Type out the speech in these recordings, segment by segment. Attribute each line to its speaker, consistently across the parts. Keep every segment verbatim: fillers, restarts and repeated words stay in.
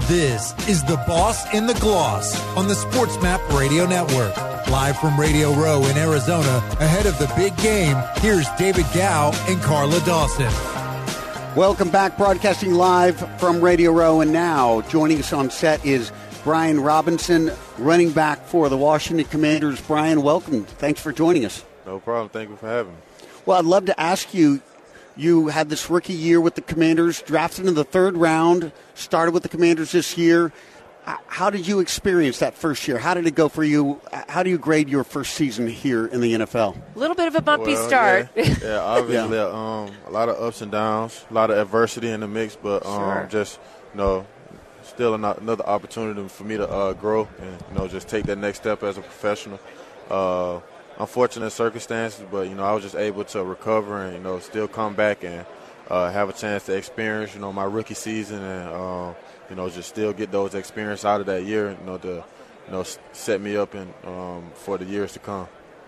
Speaker 1: This is The Boss in the Gloss on the SportsMap Radio Network. Live from Radio Row in Arizona, ahead of the big game, here's David Gow and Carla Dawson.
Speaker 2: Welcome back, broadcasting live from Radio Row, and now joining us on set is Brian Robinson, running back for the Washington Commanders. Brian, welcome. Thanks for joining us.
Speaker 3: No problem. Thank you for having me.
Speaker 2: Well, I'd love to ask you, you had this rookie year with the Commanders, drafted in the third round, started with the Commanders this year. How did you experience that first year? How did it go for you? How do you grade your first season here in the N F L?
Speaker 4: A little bit of a bumpy
Speaker 3: well,
Speaker 4: start.
Speaker 3: Yeah, yeah obviously
Speaker 2: yeah.
Speaker 3: Um, a lot of ups and downs, a lot of adversity in the mix, but um,
Speaker 4: sure.
Speaker 3: just, you know, still another opportunity for me to uh, grow and, you know, just take that next step as a professional. Uh, unfortunate circumstances, but, you know, I was just able to recover and, you know, still come back and uh, have a chance to experience, you know, my rookie season and, uh, you know, just still get those experience out of that year, you know, to, you know, set me up in, um, for the years to come.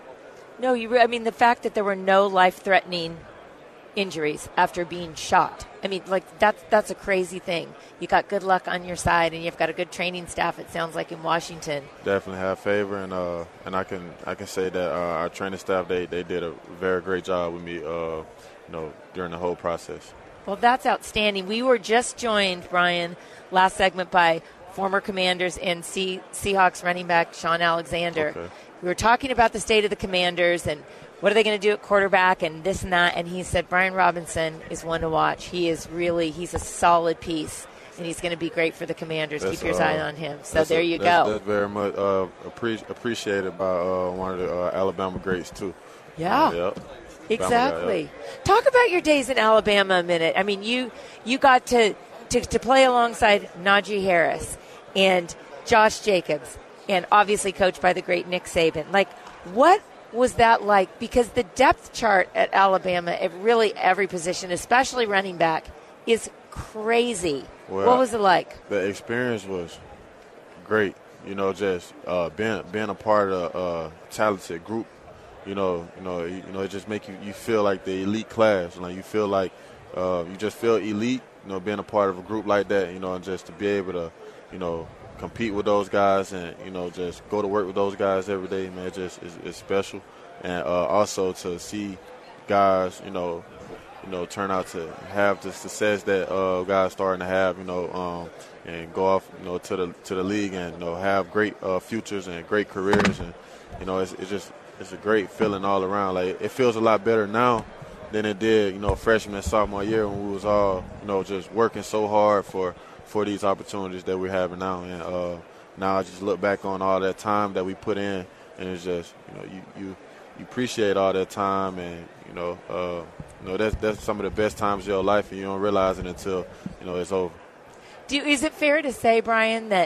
Speaker 4: No, you. Re- I mean, the fact that there were no life-threatening injuries after being shot. I mean, like, that's, that's a crazy thing. You got good luck on your side, and you've got a good training staff, it sounds like, in Washington.
Speaker 3: Definitely have favor, and uh, and I can I can say that uh, our training staff, they, they did a very great job with me, uh, you know, during the whole process.
Speaker 4: Well, that's outstanding. We were just joined, Brian, last segment by former Commanders and C- Seahawks running back Shaun Alexander.
Speaker 3: Okay.
Speaker 4: We were talking about the state of the Commanders and what are they going to do at quarterback and this and that, and he said Brian Robinson is one to watch. He is really, he's a solid piece, and he's going to be great for the Commanders.
Speaker 3: That's,
Speaker 4: Keep your
Speaker 3: uh,
Speaker 4: eye on him. So there
Speaker 3: a,
Speaker 4: you
Speaker 3: that's,
Speaker 4: go.
Speaker 3: That's very much uh, appre- appreciated by uh, one of the uh, Alabama greats, too.
Speaker 4: Yeah.
Speaker 3: Uh, yep.
Speaker 4: Exactly. Talk about your days in Alabama a minute. I mean, you you got to, to, to play alongside Najee Harris and Josh Jacobs and obviously coached by the great Nick Saban. Like, what was that like? Because the depth chart at Alabama at really every position, especially running back, is crazy.
Speaker 3: Well,
Speaker 4: what was it like?
Speaker 3: The experience was great. You know, just uh, being being a part of a talented group. You know, you know, you, you know, it just make you, you feel like the elite class. Like you feel like uh, you just feel elite. You know, being a part of a group like that. You know, and just to be able to, you know, compete with those guys and you know just go to work with those guys every day, man, it just is, is special. And uh, also to see guys, you know, you know, turn out to have the success that uh, guys starting to have, you know, um, and go off, you know, to the to the league and you know have great uh, futures and great careers, and you know, it's, it's just. It's a great feeling all around. Like it feels a lot better now than it did, you know, freshman and sophomore year when we was all, you know, just working so hard for, for these opportunities that we're having now. And uh, now I just look back on all that time that we put in, and it's just, you know, you you, you appreciate all that time, and you know, uh, you know that's that's some of the best times of your life, and you don't realize it until you know it's over.
Speaker 4: Do is it fair to say, Brian, that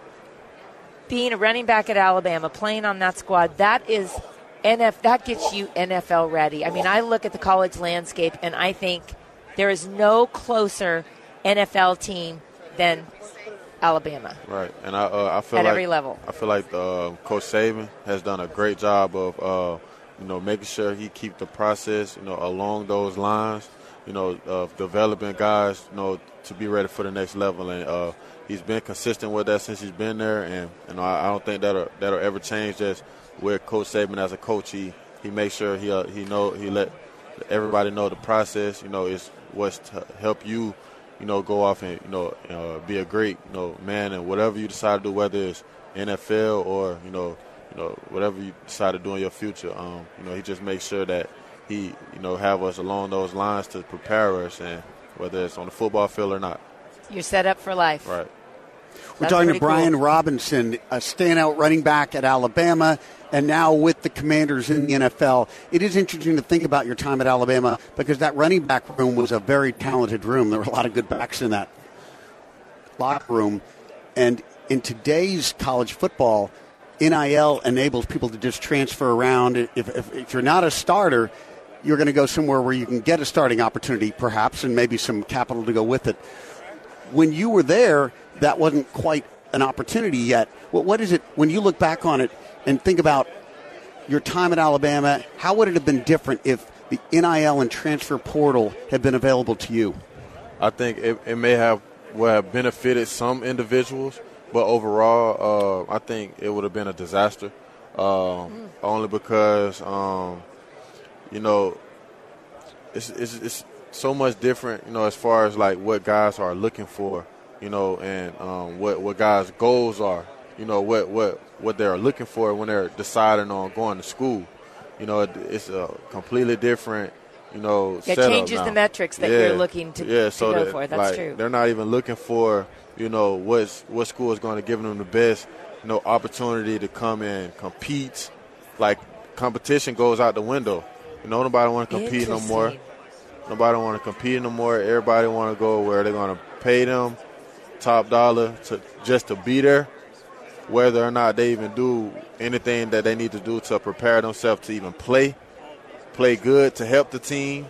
Speaker 4: being a running back at Alabama, playing on that squad, that is N F that gets you N F L ready? I mean, I look at the college landscape and I think there is no closer N F L team than Alabama.
Speaker 3: Right, and I uh, I feel
Speaker 4: at
Speaker 3: like
Speaker 4: every level.
Speaker 3: I feel like uh, Coach Saban has done a great job of uh, you know making sure he keep the process you know along those lines, you know, of developing guys you know to be ready for the next level, and uh, he's been consistent with that since he's been there, and you know I, I don't think that'll that'll ever change. Just with Coach Saban as a coach, he he makes sure he uh, he know he let everybody know the process. You know, is what's to help you, you know, go off and you know uh, be a great you know man, and whatever you decide to do, whether it's N F L or you know you know whatever you decide to do in your future. Um, you know, he just makes sure that he you know have us along those lines to prepare us, and whether it's on the football field or not.
Speaker 4: You're set up for life.
Speaker 3: Right.
Speaker 2: We're
Speaker 4: That's
Speaker 2: talking to Brian
Speaker 4: cool.
Speaker 2: Robinson, a standout running back at Alabama, and now with the Commanders in the N F L. It is interesting to think about your time at Alabama because that running back room was a very talented room. There were a lot of good backs in that locker room. And in today's college football, N I L enables people to just transfer around. If, if, if you're not a starter, you're going to go somewhere where you can get a starting opportunity, perhaps, and maybe some capital to go with it. When you were there, that wasn't quite an opportunity yet. What, what is it, when you look back on it and think about your time at Alabama, how would it have been different if the N I L and transfer portal had been available to you?
Speaker 3: I think it, it may have would have benefited some individuals, but overall, uh, I think it would have been a disaster. Um, mm. Only because, um, you know, it's, it's it's so much different, you know, as far as like what guys are looking for, you know, and um, what what guys' goals are, you know, what what what they're looking for when they're deciding on going to school. You know, it, it's a completely different, you know,
Speaker 4: it
Speaker 3: setup
Speaker 4: changes
Speaker 3: now.
Speaker 4: the metrics that
Speaker 3: yeah.
Speaker 4: you're looking to,
Speaker 3: yeah,
Speaker 4: to
Speaker 3: so
Speaker 4: go
Speaker 3: that,
Speaker 4: for. That's
Speaker 3: like,
Speaker 4: true.
Speaker 3: They're not even looking for, you know, what's, what school is going to give them the best, you know, opportunity to come and compete. Like, competition goes out the window. You know, nobody want to compete no more. Nobody want to compete no more. Everybody want to go where they're going to pay them top dollar to just to be there, whether or not they even do anything that they need to do to prepare themselves to even play, play good to help the team,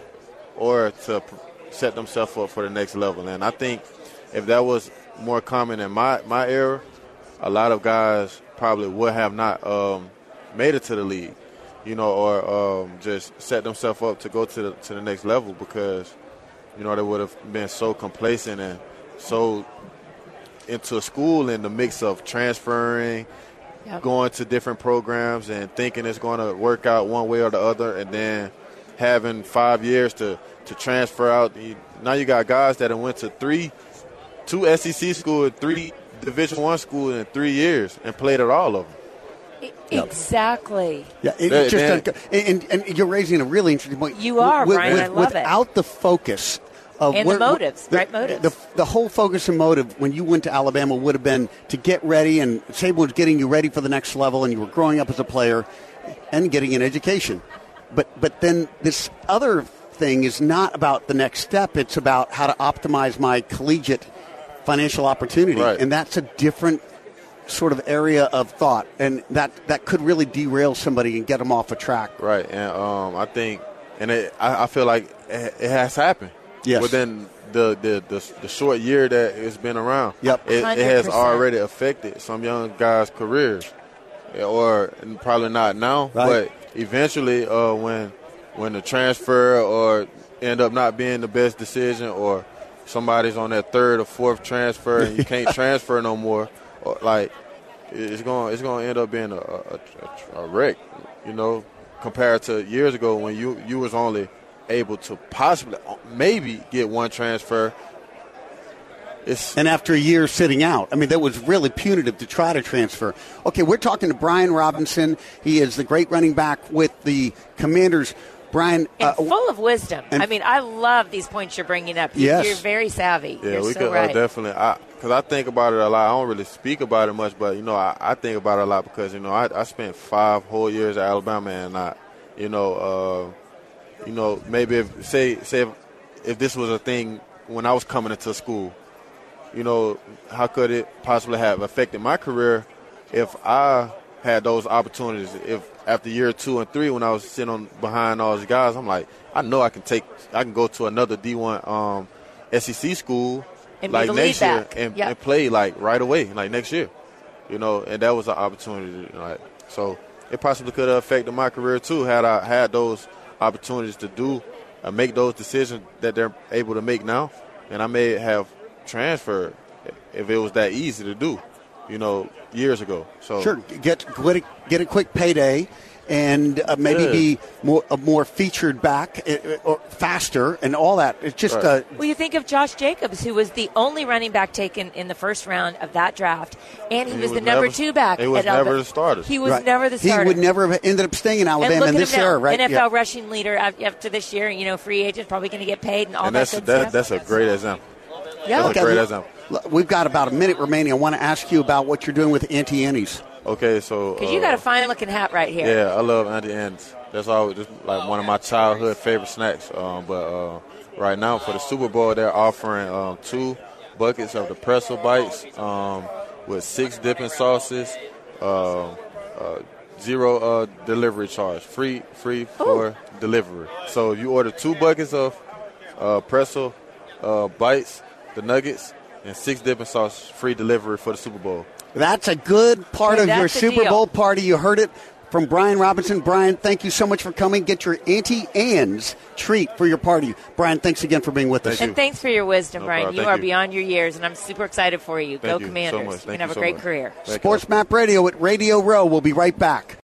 Speaker 3: or to set themselves up for the next level. And I think if that was more common in my, my era, a lot of guys probably would have not um, made it to the league, you know, or um, just set themselves up to go to the, to the next level because, you know, they would have been so complacent and so into a school in the mix of transferring, yep. going to different programs and thinking it's going to work out one way or the other, and then having five years to, to transfer out. Now you got guys that have went to three, two S E C schools, three Division One schools in three years and played at all of them.
Speaker 4: Exactly.
Speaker 2: Yeah, it, it just and, and you're raising a really interesting point.
Speaker 4: You are,
Speaker 2: with,
Speaker 4: Brian.
Speaker 2: with,
Speaker 4: I love
Speaker 2: without
Speaker 4: it.
Speaker 2: Without the focus. Of
Speaker 4: and
Speaker 2: where,
Speaker 4: the motives,
Speaker 2: the,
Speaker 4: right motives.
Speaker 2: The, the whole focus and motive when you went to Alabama would have been to get ready, and Saban was getting you ready for the next level, and you were growing up as a player and getting an education. But but then this other thing is not about the next step. It's about how to optimize my collegiate financial opportunity,
Speaker 3: right.
Speaker 2: and that's a different sort of area of thought, and that, that could really derail somebody and get them off a track.
Speaker 3: Right, and um, I think, and it, I, I feel like it, it has happened.
Speaker 2: Yes.
Speaker 3: Within the, the, the, the short year that it's been around,
Speaker 2: yep.
Speaker 3: it, it has already affected some young guys' careers, or probably not now,
Speaker 2: right.
Speaker 3: but eventually uh, when when the transfer or end up not being the best decision, or somebody's on that third or fourth transfer and you can't transfer no more, or like it's going it's going to end up being a, a, a, a wreck, you know, compared to years ago when you you was only able to possibly maybe get one transfer. It's
Speaker 2: and after a year sitting out, I mean, that was really punitive to try to transfer. Okay, we're talking to Brian Robinson. He is the great running back with the Commanders. Brian,
Speaker 4: and
Speaker 2: uh,
Speaker 4: full of wisdom. I mean, I love these points you're bringing up. You,
Speaker 2: yes.
Speaker 4: You're very savvy.
Speaker 3: Yeah,
Speaker 4: you're
Speaker 3: we
Speaker 4: so
Speaker 3: could
Speaker 4: right.
Speaker 3: uh, definitely. Because I, I think about it a lot. I don't really speak about it much, but you know, I, I think about it a lot because you know I, I spent five whole years at Alabama, and I, you know. Uh, You know, maybe if say say if, if this was a thing when I was coming into school, you know, how could it possibly have affected my career if I had those opportunities? If after year two and three, when I was sitting on behind all these guys, I'm like, I know I can take, I can go to another D one um, S E C school
Speaker 4: and
Speaker 3: like next year and,
Speaker 4: yep.
Speaker 3: and play like right away, like next year, you know, and that was an opportunity. Like, so it possibly could have affected my career too had I had those opportunities to do uh, make those decisions that they're able to make now, and I may have transferred if it was that easy to do, you know, years ago. So
Speaker 2: sure, get get a, get a quick payday, and uh, maybe yeah. be more a more featured back uh, or faster and all that. It's just
Speaker 3: right.
Speaker 2: uh,
Speaker 4: well, you think of Josh Jacobs, who was the only running back taken in the first round of that draft, and he,
Speaker 3: he
Speaker 4: was,
Speaker 3: was
Speaker 4: the number
Speaker 3: never,
Speaker 4: two back.
Speaker 3: He was
Speaker 4: at
Speaker 3: never
Speaker 4: Alabama.
Speaker 3: the starter.
Speaker 4: He was
Speaker 2: right.
Speaker 4: never the starter.
Speaker 2: He would never have ended up staying in Alabama in this
Speaker 4: now,
Speaker 2: era, right?
Speaker 4: N F L
Speaker 2: yeah.
Speaker 4: rushing leader after this year. You know, free agent probably going to get paid and all
Speaker 3: and
Speaker 4: that
Speaker 3: that's,
Speaker 4: good
Speaker 3: that,
Speaker 4: stuff.
Speaker 3: That's a great example.
Speaker 4: Yeah,
Speaker 3: that's
Speaker 2: okay.
Speaker 3: a great example.
Speaker 2: We've got about a minute remaining. I want to ask you about what you're doing with Auntie Annie's.
Speaker 3: Okay, so
Speaker 4: because
Speaker 3: uh,
Speaker 4: you got a fine looking hat right here.
Speaker 3: Yeah, I love Auntie Annie's. That's always just like one of my childhood favorite snacks. Um, but uh, right now for the Super Bowl, they're offering um, two buckets of the pretzel bites um, with six dipping sauces, uh, uh, zero uh, delivery charge, free free for Ooh. delivery. So if you order two buckets of uh, pretzel uh, bites, the nuggets, and six dipping sauces, free delivery for the Super Bowl.
Speaker 2: That's a good part
Speaker 4: hey,
Speaker 2: of your Super
Speaker 4: deal.
Speaker 2: Bowl party. You heard it from Brian Robinson. Brian, thank you so much for coming. Get your Auntie Anne's treat for your party. Brian, thanks again for being with us.
Speaker 4: And thanks for your wisdom,
Speaker 3: No
Speaker 4: Brian.
Speaker 3: problem.
Speaker 4: You
Speaker 3: Thank
Speaker 4: are
Speaker 3: you.
Speaker 4: beyond your years, and I'm super excited for you.
Speaker 3: Thank
Speaker 4: Go
Speaker 3: you so
Speaker 4: Commanders.
Speaker 3: much.
Speaker 4: You
Speaker 3: Thank
Speaker 4: can have
Speaker 3: you
Speaker 4: a
Speaker 3: so
Speaker 4: great
Speaker 3: much.
Speaker 4: career.
Speaker 3: Thank you.
Speaker 2: Sports Map Radio at Radio Row. We'll be right back.